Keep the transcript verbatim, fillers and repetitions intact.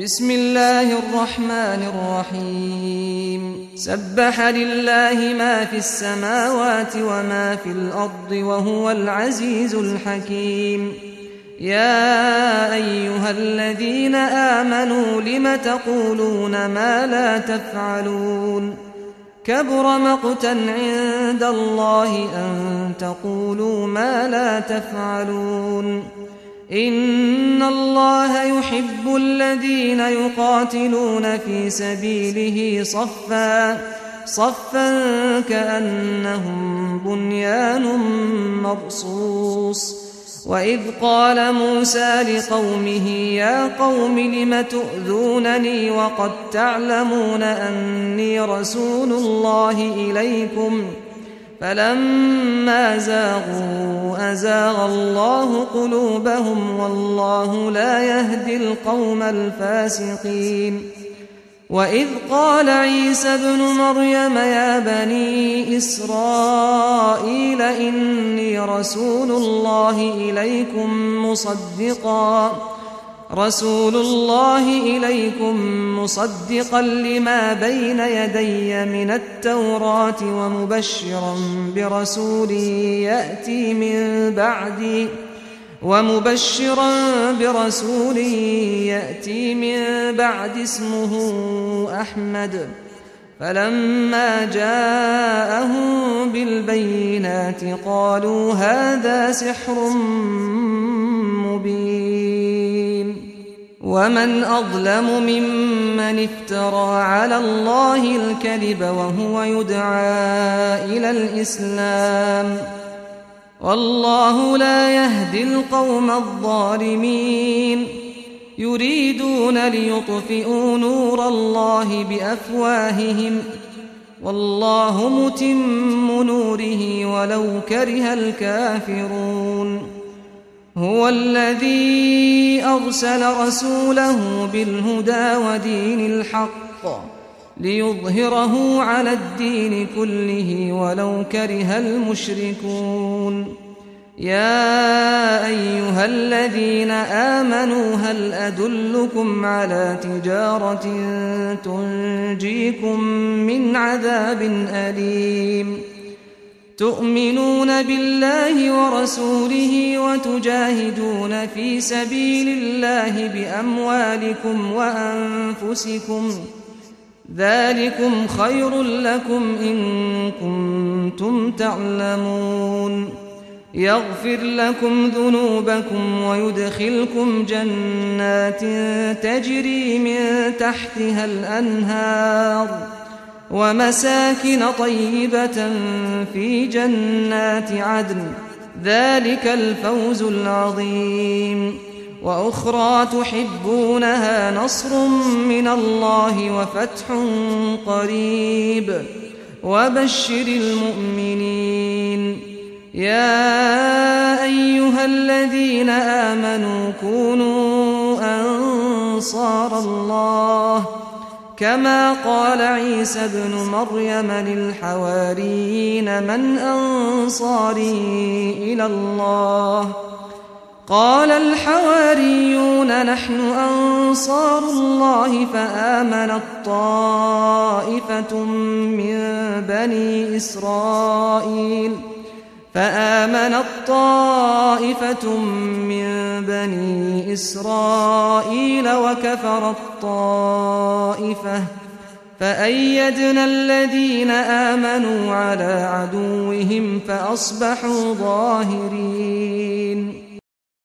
بسم الله الرحمن الرحيم سبح لله ما في السماوات وما في الأرض وهو العزيز الحكيم يا أيها الذين آمنوا لم تقولون ما لا تفعلون كبر مقتا عند الله أن تقولوا ما لا تفعلون إن الله يحب الذين يقاتلون في سبيله صفا صفا كأنهم بنيان مرصوص وإذ قال موسى لقومه يا قوم لم تؤذونني وقد تعلمون أني رسول الله إليكم فلما زاغوا أزاغ الله قلوبهم والله لا يهدي القوم الفاسقين وإذ قال عيسى ابن مريم يا بني إسرائيل إني رسول الله إليكم مصدقا رسول الله إليكم مصدقا لما بين يدي من التوراة ومبشرا برسول يأتي من بعدي ومبشرا برسول يأتي من بعد اسمه أحمد فلما جاءهم بالبينات قالوا هذا سحر مبين ومن أظلم ممن افترى على الله الكذب وهو يدعى إلى الإسلام والله لا يهدي القوم الظالمين يريدون ليطفئوا نور الله بأفواههم والله متم نوره ولو كره الكافرون هو الذي أرسل رسوله بالهدى ودين الحق ليظهره على الدين كله ولو كره المشركون يا أيها الذين آمنوا هل أدلكم على تجارة تنجيكم من عذاب أليم تؤمنون بالله ورسوله وتجاهدون في سبيل الله بأموالكم وأنفسكم ذلكم خير لكم إن كنتم تعلمون يغفر لكم ذنوبكم ويدخلكم جنات تجري من تحتها الأنهار ومساكن طيبة في جنات عدن ذلك الفوز العظيم وأخرى تحبونها نصر من الله وفتح قريب وبشر المؤمنين يا أيها الذين آمنوا كونوا أنصار الله كما قال عيسى ابن مريم للحواريين من أنصاري إلى الله قال الحواريون نحن أنصار الله فآمنت طائفة من بني إسرائيل فآمنت طائفة من بني إسرائيل وكفرت طائفة فأيدنا الذين آمنوا على عدوهم فأصبحوا ظاهرين